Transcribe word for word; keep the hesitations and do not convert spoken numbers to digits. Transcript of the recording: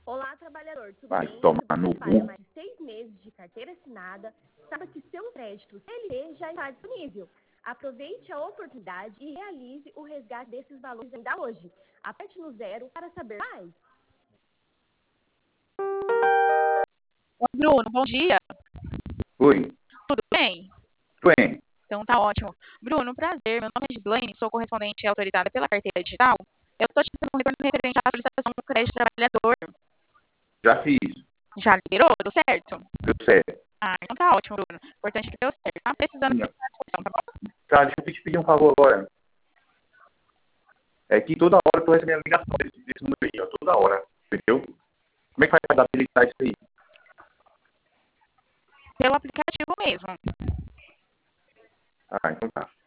Olá, trabalhador, tudo Vai bem? tomar Se você no trabalha cu. mais de seis meses de carteira assinada, saiba que seu crédito C L T já está disponível. Aproveite a oportunidade e realize o resgate desses valores ainda hoje. Aperte no zero para saber mais. Oi, Bruno, bom dia. Oi, Tudo bem? tudo bem? Então tá ótimo. Bruno, prazer. Meu nome é Gislaine, sou correspondente autorizada pela carteira digital. Eu estou te dando um retorno referente à solicitação do crédito trabalhador. Já fiz, Já liberou? Deu certo? deu certo. Ah, então tá ótimo, Bruno. Importante que deu certo. Tá precisando Sim, ó. ficar à disposição, tá bom? Tá, deixa eu te pedir um favor agora. É que toda hora eu tô recebendo ligação desse, desse número aí, ó, toda hora, entendeu? Como é que faz pra habilitar isso aí? Pelo aplicativo mesmo. Ah, então tá.